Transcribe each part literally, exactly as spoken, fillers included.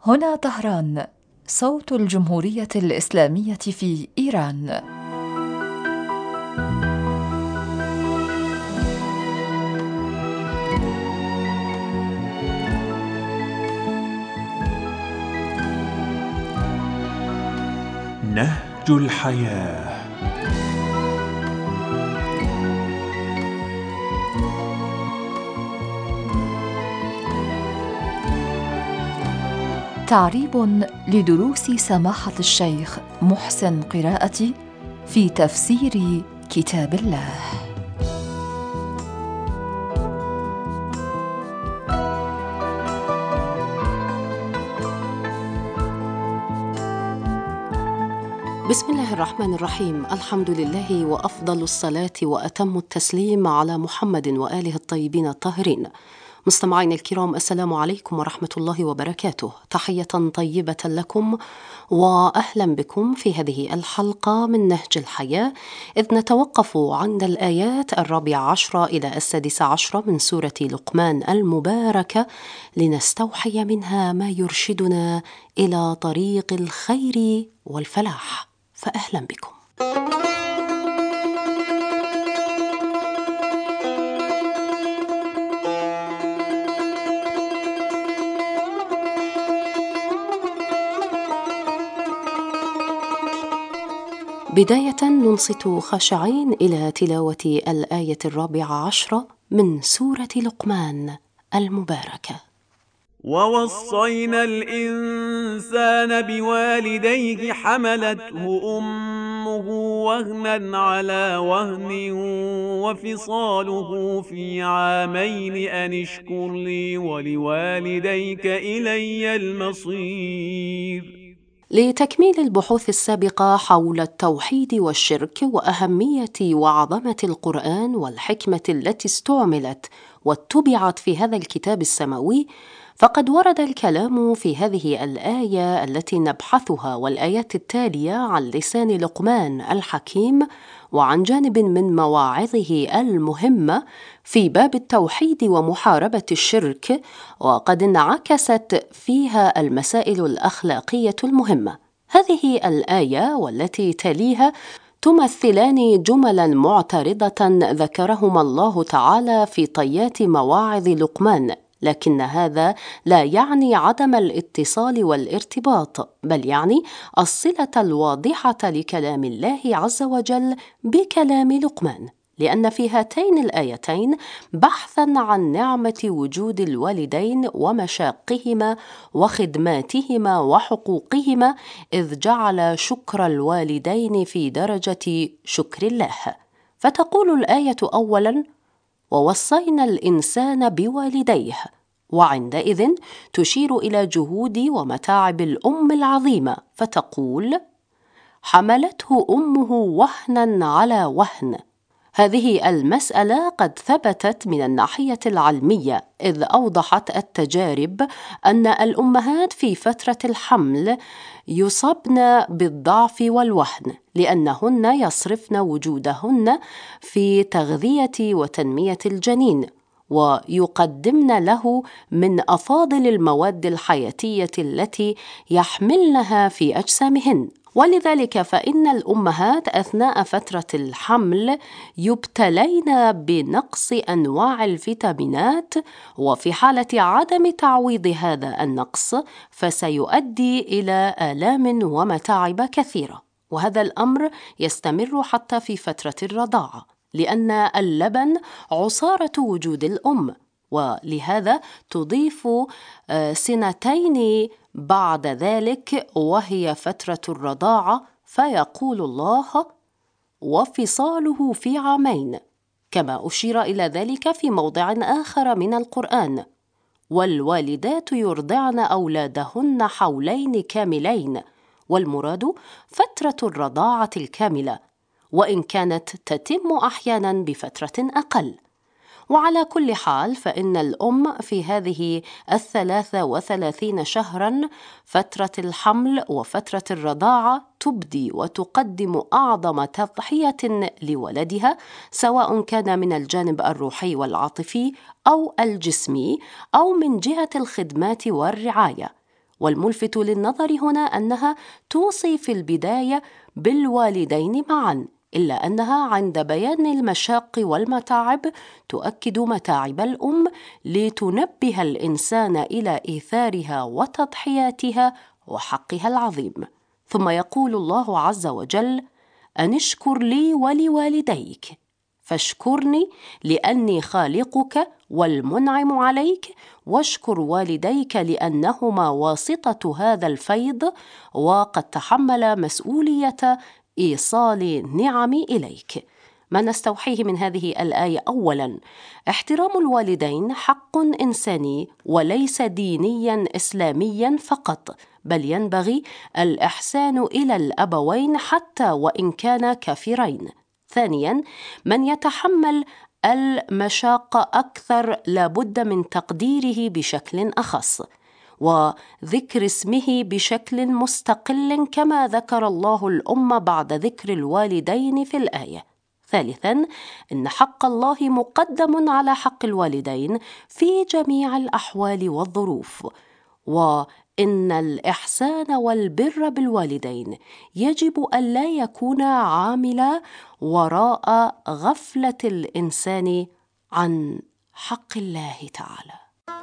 هنا طهران، صوت الجمهورية الإسلامية في إيران. نهج الحياة. تعريب لدروس سماحة الشيخ محسن قراءتي في تفسير كتاب الله. بسم الله الرحمن الرحيم. الحمد لله وأفضل الصلاة وأتم التسليم على محمد وآله الطيبين الطاهرين. مستمعين الكرام، السلام عليكم ورحمة الله وبركاته. تحية طيبة لكم وأهلا بكم في هذه الحلقة من نهج الحياة، إذ نتوقف عند الآيات الرابعة عشرة إلى السادسة عشرة من سورة لقمان المباركة لنستوحي منها ما يرشدنا إلى طريق الخير والفلاح. فأهلا بكم. بداية ننصت خاشعين إلى تلاوة الآية الرابعة عشرة من سورة لقمان المباركة. ووصينا الإنسان بوالديه حملته أمه وهنا على وهن وفصاله في عامين أن اشكر لي ولوالديك إلي المصير. لتكميل البحوث السابقة حول التوحيد والشرك وأهمية وعظمة القرآن والحكمة التي استعملت واتبعت في هذا الكتاب السماوي، فقد ورد الكلام في هذه الآية التي نبحثها والآيات التالية عن لسان لقمان الحكيم وعن جانب من مواعظه المهمة في باب التوحيد ومحاربة الشرك، وقد انعكست فيها المسائل الأخلاقية المهمة. هذه الآية والتي تليها تمثلان جملا معترضة ذكرهما الله تعالى في طيات مواعظ لقمان، لكن هذا لا يعني عدم الاتصال والارتباط، بل يعني الصلة الواضحة لكلام الله عز وجل بكلام لقمان، لأن في هاتين الآيتين بحثاً عن نعمة وجود الوالدين ومشاقهما وخدماتهما وحقوقهما، إذ جعل شكر الوالدين في درجة شكر الله. فتقول الآية أولاً: ووصينا الإنسان بوالديه، وعندئذ تشير إلى جهود ومتاعب الأم العظيمة، فتقول: حملته أمه وهنا على وهن. هذه المسألة قد ثبتت من الناحية العلمية، إذ أوضحت التجارب أن الأمهات في فترة الحمل يصبن بالضعف والوهن، لأنهن يصرفن وجودهن في تغذية وتنمية الجنين، ويقدمن له من أفاضل المواد الحياتية التي يحملنها في أجسامهن. ولذلك فإن الأمهات أثناء فترة الحمل يبتلين بنقص أنواع الفيتامينات، وفي حالة عدم تعويض هذا النقص فسيؤدي إلى آلام ومتاعب كثيرة، وهذا الأمر يستمر حتى في فترة الرضاعة، لأن اللبن عصارة وجود الأم، ولهذا تضيف سنتين بعد ذلك وهي فترة الرضاعة، فيقول الله: وفصاله في عامين، كما أشير إلى ذلك في موضع آخر من القرآن: والوالدات يرضعن أولادهن حولين كاملين، والمراد فترة الرضاعة الكاملة، وإن كانت تتم أحيانا بفترة أقل. وعلى كل حال فإن الأم في هذه الثلاثة وثلاثين شهرا، فترة الحمل وفترة الرضاعة، تبدي وتقدم أعظم تضحية لولدها، سواء كان من الجانب الروحي والعاطفي أو الجسمي أو من جهة الخدمات والرعاية. والملفت للنظر هنا أنها توصي في البداية بالوالدين معاً، إلا أنها عند بيان المشاق والمتاعب تؤكد متاعب الأم لتنبه الإنسان إلى إيثارها وتضحياتها وحقها العظيم. ثم يقول الله عز وجل: أن اشكر لي ولوالديك، فاشكرني لأني خالقك والمنعم عليك، واشكر والديك لأنهما واسطة هذا الفيض وقد تحمل مسؤولية إيصال نعمي إليك. ما نستوحيه من هذه الآية: أولاً، احترام الوالدين حق إنساني وليس دينياً إسلامياً فقط، بل ينبغي الإحسان إلى الأبوين حتى وإن كانا كافرين. ثانياً، من يتحمل المشاق أكثر لابد من تقديره بشكل أخص وذكر اسمه بشكل مستقل كما ذكر الله الأم بعد ذكر الوالدين في الآية. ثالثاً، إن حق الله مقدم على حق الوالدين في جميع الأحوال والظروف، وإن الإحسان والبر بالوالدين يجب أن لا يكون عاملا وراء غفلة الإنسان عن حق الله تعالى.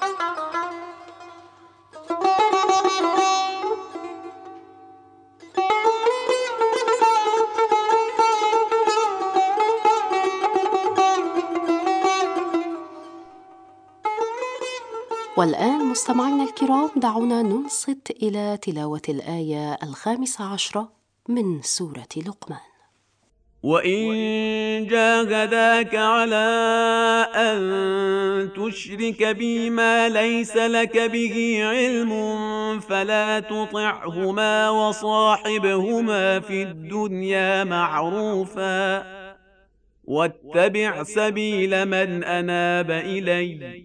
والآن مستمعينا الكرام، دعونا ننصت إلى تلاوة الآية الخامسة عشرة من سورة لقمان. وإن جاهداك على أن تشرك بي ما ليس لك به علم فلا تطعهما وصاحبهما في الدنيا معروفا واتبع سبيل من أناب إلي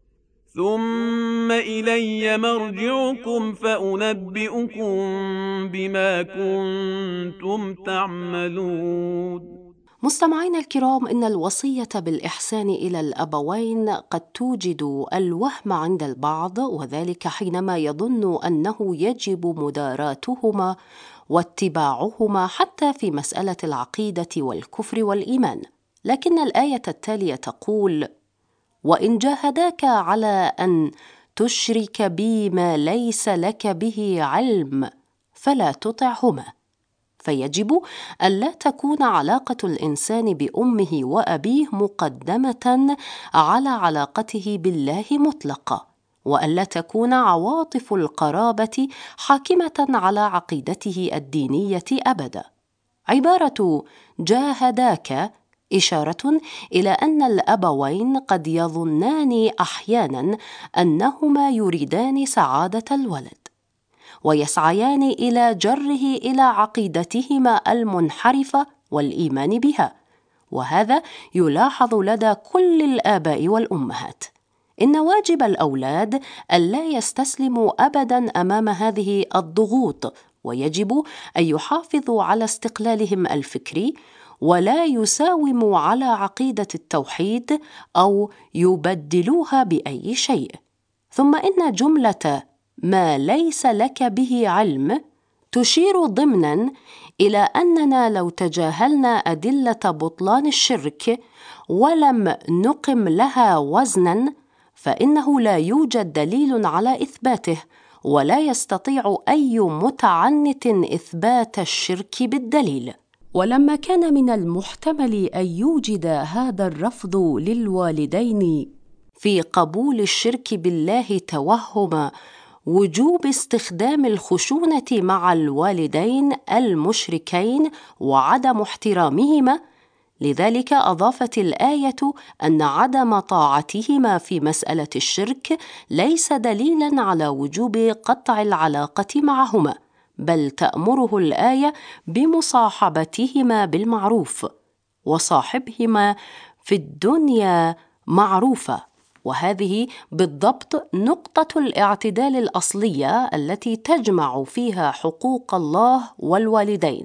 ثم إلي مرجعكم فأنبئكم بما كنتم تعملون. مستمعينا الكرام، إن الوصية بالإحسان إلى الأبوين قد توجد الوهم عند البعض، وذلك حينما يظن أنه يجب مداراتهما واتباعهما حتى في مسألة العقيدة والكفر والإيمان. لكن الآية التالية تقول: وإن جاهداك على أن تشرك بي ما ليس لك به علم فلا تطعهما. فيجب ألا تكون علاقة الإنسان بأمه وأبيه مقدمة على علاقته بالله مطلقة، وألا تكون عواطف القرابة حاكمة على عقيدته الدينية أبدا. عبارة جاهداك إشارة إلى أن الأبوين قد يظنان أحياناً أنهما يريدان سعادة الولد ويسعيان إلى جره إلى عقيدتهما المنحرفة والإيمان بها، وهذا يلاحظ لدى كل الآباء والأمهات. إن واجب الأولاد ألا يستسلموا أبداً أمام هذه الضغوط، ويجب أن يحافظوا على استقلالهم الفكري ولا يساوموا على عقيدة التوحيد أو يبدلوها بأي شيء. ثم إن جملة ما ليس لك به علم تشير ضمناً إلى أننا لو تجاهلنا أدلة بطلان الشرك ولم نقم لها وزناً فإنه لا يوجد دليل على إثباته، ولا يستطيع أي متعنت إثبات الشرك بالدليل. ولما كان من المحتمل أن يوجد هذا الرفض للوالدين في قبول الشرك بالله توهم وجوب استخدام الخشونة مع الوالدين المشركين وعدم احترامهما، لذلك أضافت الآية أن عدم طاعتهما في مسألة الشرك ليس دليلاً على وجوب قطع العلاقة معهما، بل تأمره الآية بمصاحبتهما بالمعروف وصاحبهما في الدنيا معروفة. وهذه بالضبط نقطة الاعتدال الأصلية التي تجمع فيها حقوق الله والوالدين.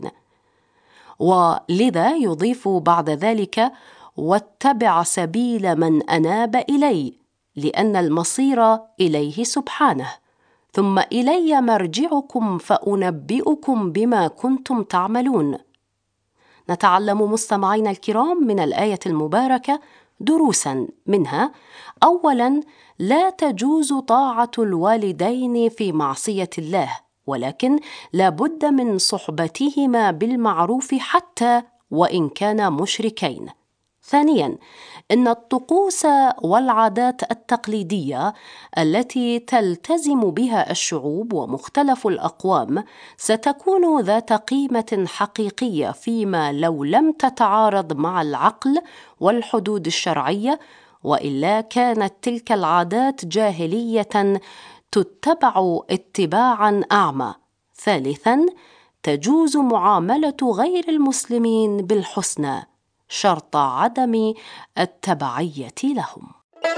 ولذا يضيف بعد ذلك: واتبع سبيل من أناب إلي، لأن المصير إليه سبحانه. ثم إلي مرجعكم فأنبئكم بما كنتم تعملون. نتعلم مستمعينا الكرام من الآية المباركة دروساً، منها: أولاً، لا تجوز طاعة الوالدين في معصية الله، ولكن لا بد من صحبتهما بالمعروف حتى وإن كانا مشركين. ثانياً، إن الطقوس والعادات التقليدية التي تلتزم بها الشعوب ومختلف الأقوام ستكون ذات قيمة حقيقية فيما لو لم تتعارض مع العقل والحدود الشرعية، وإلا كانت تلك العادات جاهلية تتبع اتباعاً أعمى. ثالثاً، تجوز معاملة غير المسلمين بالحسنى شرط عدم التبعية لهم.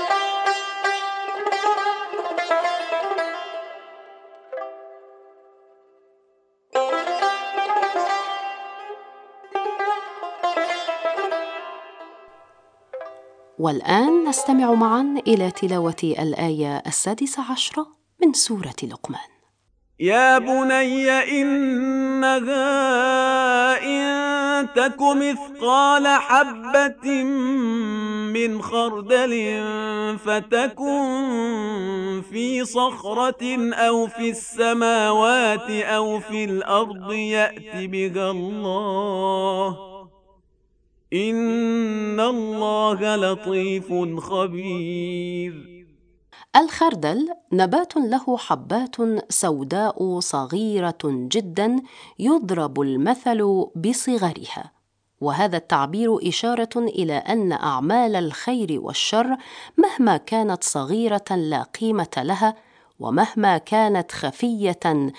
والآن نستمع معا إلى تلاوة الآية السادسة عشرة من سورة لقمان. يا بني إنها إن تك مثقال حبة من خردل فتكن في صخرة أو في السماوات أو في الأرض يأت بها الله إن الله لطيف خبير. الخردل نبات له حبات سوداء صغيرة جدا يضرب المثل بصغرها، وهذا التعبير إشارة إلى أن أعمال الخير والشر مهما كانت صغيرة لا قيمة لها، ومهما كانت خفية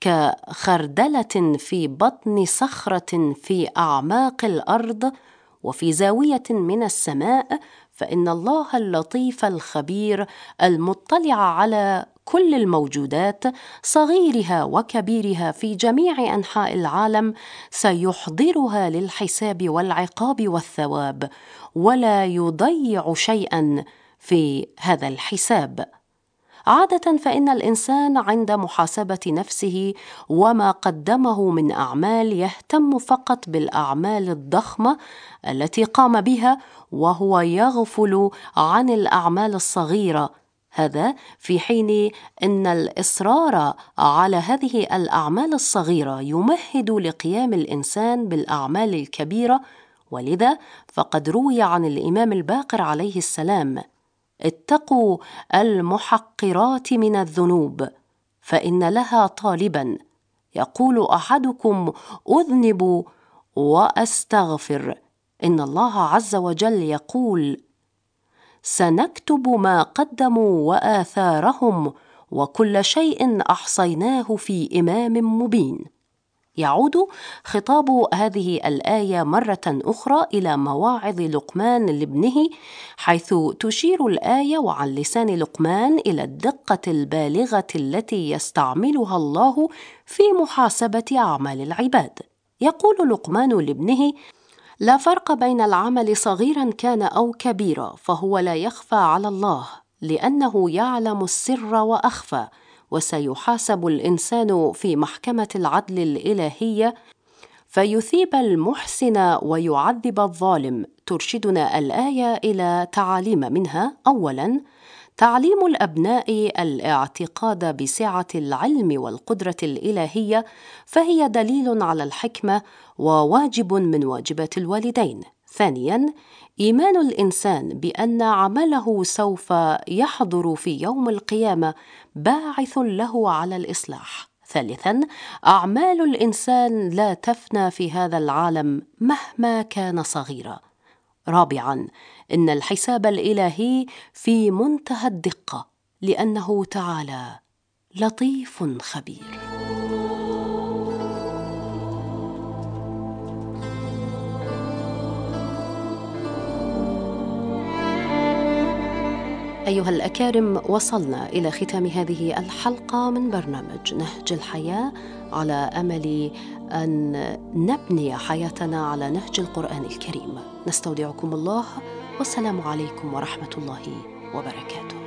كخردلة في بطن صخرة في أعماق الأرض وفي زاوية من السماء، فإن الله اللطيف الخبير المطلع على كل الموجودات صغيرها وكبيرها في جميع أنحاء العالم سيحضرها للحساب والعقاب والثواب، ولا يضيع شيئا في هذا الحساب. عادة فإن الإنسان عند محاسبة نفسه وما قدمه من أعمال يهتم فقط بالأعمال الضخمة التي قام بها، وهو يغفل عن الأعمال الصغيرة، هذا في حين أن الإصرار على هذه الأعمال الصغيرة يمهد لقيام الإنسان بالأعمال الكبيرة. ولذا فقد روي عن الإمام الباقر عليه السلام: اتقوا المحقرات من الذنوب فإن لها طالبا، يقول أحدكم أذنب وأستغفر، إن الله عز وجل يقول: سنكتب ما قدموا وآثارهم وكل شيء أحصيناه في إمام مبين. يعود خطاب هذه الآية مرة أخرى إلى مواعظ لقمان لابنه، حيث تشير الآية وعن لسان لقمان إلى الدقة البالغة التي يستعملها الله في محاسبة أعمال العباد. يقول لقمان لابنه: لا فرق بين العمل صغيرا كان أو كبيرا، فهو لا يخفى على الله، لأنه يعلم السر وأخفى، وسيحاسب الإنسان في محكمة العدل الإلهية فيثيب المحسن ويعذب الظالم. ترشدنا الآية إلى تعاليم منها: أولاً، تعليم الأبناء الاعتقاد بسعة العلم والقدرة الإلهية، فهي دليل على الحكمة وواجب من واجبات الوالدين. ثانياً، إيمان الإنسان بأن عمله سوف يحضر في يوم القيامة باعث له على الإصلاح. ثالثاً، أعمال الإنسان لا تفنى في هذا العالم مهما كان صغيرا. رابعاً، إن الحساب الإلهي في منتهى الدقة، لأنه تعالى لطيف خبير. أيها الأكارم، وصلنا إلى ختام هذه الحلقة من برنامج نهج الحياة، على أمل أن نبني حياتنا على نهج القرآن الكريم. نستودعكم الله، والسلام عليكم ورحمة الله وبركاته.